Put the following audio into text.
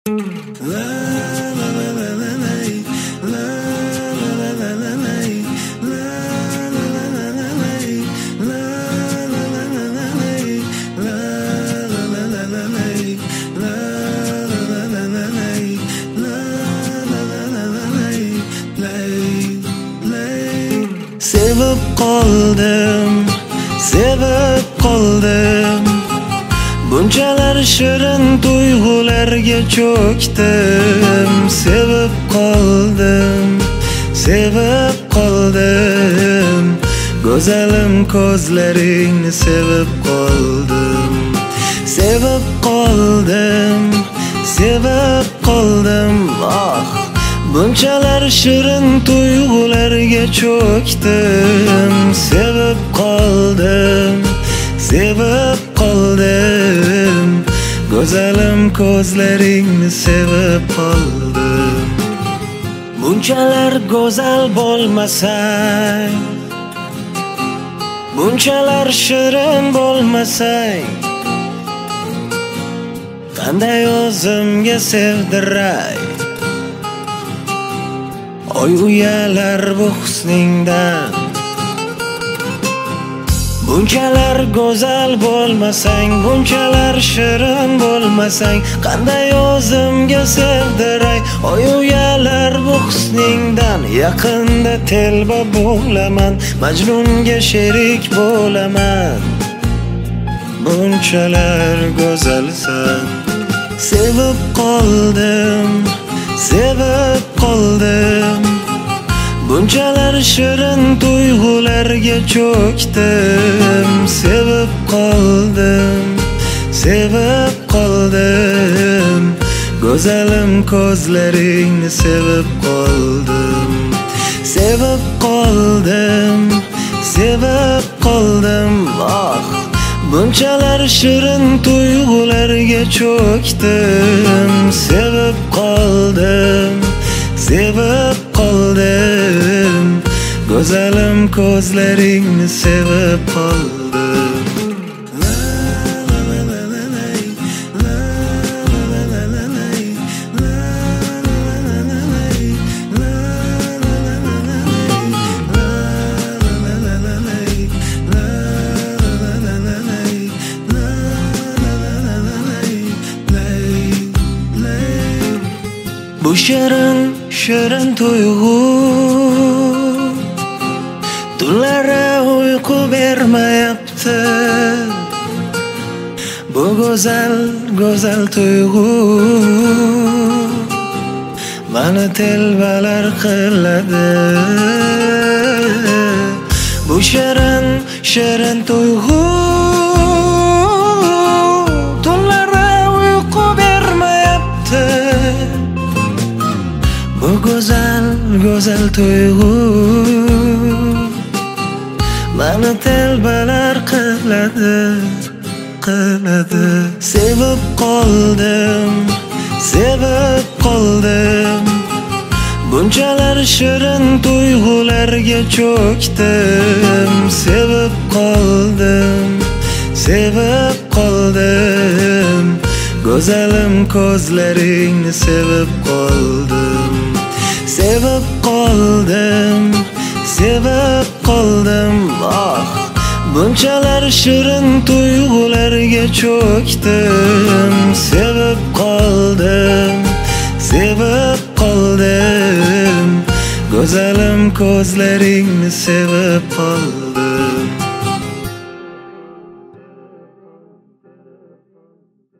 Sevib qoldim, sevib qoldim. Bunchalar shirin tuyg'ularga cho'kdim. Sevib qoldim, sevib qoldim. Go'zalim ko'zlaringni sevib qoldim. Sevib qoldim, sevib qoldim. Bunchalar shirin tuyg'ularga cho'kdim. Sevib qoldim, sevib qoldim. Go'zalim ko'zlaringni sevib qoldim. Bunchalar go'zal bo'lmasang, bunchalar shirin bo'lmasang, qanday o'zimga sevdiray. Oy uyalar bu husningdan. Bunchalar go'zal bo'lmasang, bunchalar shirin bo'lmasang, qanday o'zimga sevdiray. Oy uyalar bu husningdan. Yaqinda telba bo'laman, Majnunga sherik bo'laman. Bunchalar go'zalsan. Sevib qoldim, sevib qoldim. Bunchalar shirin tuyg'ularga cho'kdim. Sevib qoldim, sevib qoldim. Go'zalim ko'zlaringni sevib qoldim. Sevib qoldim, sevib qoldim. Bunchalar shirin tuyg'ularga cho'kdim. Sevib qoldim, sevib qoldim. Go'zalim ko'zlaringni sevib qoldim. Bu shirin, shirin tuyg'u tunlara uyqu bermayapti. Bu go'zal, go'zal tuyg'u mani telbalar qiladi. Bu shirin, shirin tuyg'u tunlara uyqu bermayapti. Bu go'zal, go'zal tuyg'u mani telbalar qiladi, qiladi. Sevib qoldim, sevib qoldim. Bunchalar shirin tuyg'ularga cho'kdim. Sevib qoldim, sevib qoldim. Go'zalim ko'zlaringni sevib qoldim. Sevib qoldim, sevib qoldim. Bunchalar shirin tuyg'ularga cho'kdim. Sevib qoldim, sevib qoldim. Go'zalim ko'zlaringni sevib qoldim.